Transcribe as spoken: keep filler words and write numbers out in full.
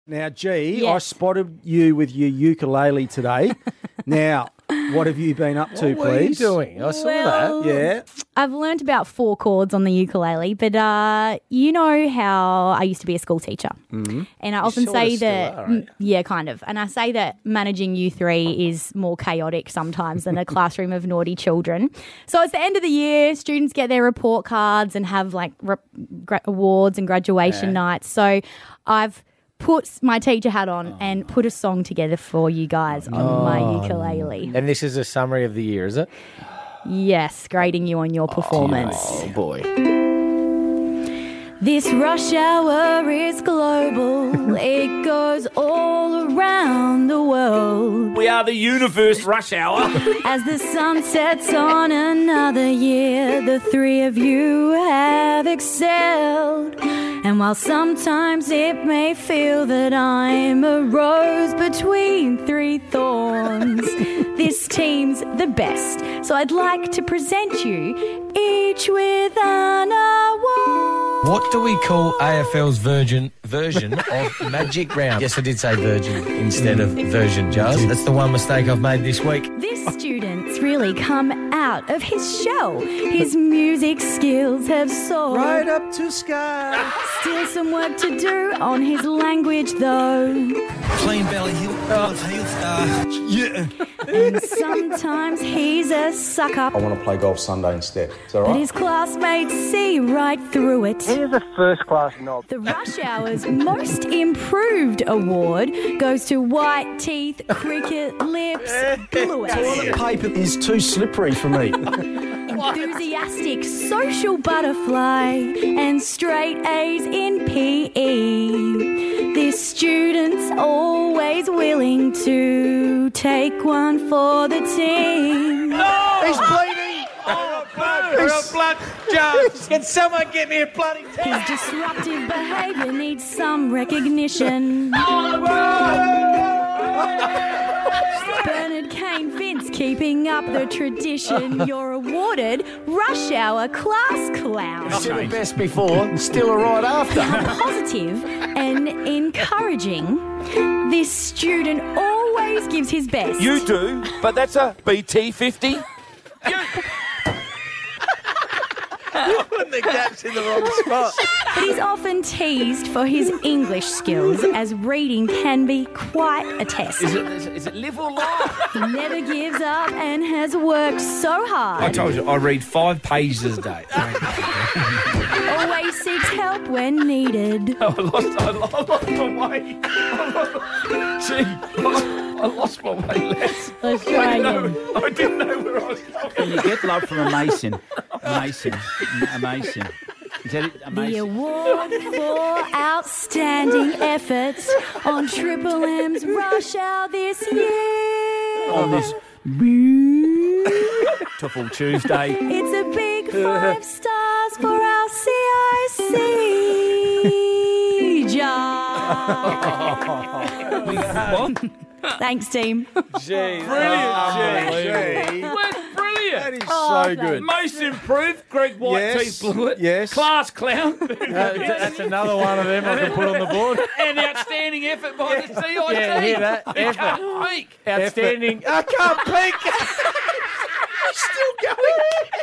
Now, G, I Yes. spotted you with your ukulele today. Now, what have you been up to, What were you please? doing? I saw Well- that. Yeah. I've learned about four chords on the ukulele, but uh, you know how I used to be a school teacher. Mm-hmm. And I often sort say of still that, are, right? mm, yeah, kind of. And I say that managing U three is more chaotic sometimes than a classroom of naughty children. So it's the end of the year, students get their report cards and have like re- gra- awards and graduation nights. So I've put my teacher hat on and put a song together for you guys on my ukulele. And this is a summary of the year, is it? Yes, grading you on your performance. Oh, boy. This rush hour is global. It goes all around the world. We are the universe rush hour. As the sun sets on another year, the three of you have excelled. And while sometimes it may feel that I'm a rose between three thorns, this team's the best. So I'd like to present you each with an award. What do we call A F L's virgin version of Magic Round? Yes, I did say virgin instead of version, Giles. That's the one mistake I've made this week. This student's really come out of his shell. His music skills have soared. Right up to sky. Still some work to do on his language, though. Clean belly, heel, heel star. Yeah. And sometimes he's a suck up, I want to play golf Sunday instead. Is that all but right? his classmates see right through it. He's a first-class knob. The Rush Hour's Most Improved Award goes to White Teeth, Cricket Lips, Bluet. Toilet paper is too slippery for me. Enthusiastic social butterfly and straight A's in P E. This student's always willing to take one for the team. He's bleeding. Oh, blood, or a blood jug. Can someone get me a bloody His towel? disruptive behaviour needs some recognition. Bernard Kane Vince keeping up the tradition. You're awarded Rush Hour Class Clown. Still the best before, still a right after. Positive and encouraging. This student always gives his best. You do, but that's a B T fifty. You're putting the gaps in the wrong spot. But he's often teased for his English skills, as reading can be quite a test. Is it, is it, is it live or laugh? He never gives up and has worked so I hard. told you, I read five pages a day. Always seeks help when needed. I lost, I lost, I lost my way. I lost, gee, I lost, I lost my way, Les. Let's try I, again. know, I didn't know where I was going. You get love from a Mason. A Mason. A Mason. Is that it? A The Mason. award for outstanding efforts on Triple M's Rush Hour this year. On this beautiful Tuesday. It's a big five stars for our C I C jar. Thanks, team. Jeez. Brilliant, Gee. That's That brilliant. is Oh, so good. Most improved, Greg White Yes, Teeth Blewett. yes. Class clown. That's another one of them I can put on the board. And outstanding effort by the C I T. Yeah, hear that? You Effort. can't peak. Outstanding. I can't peek. Still going.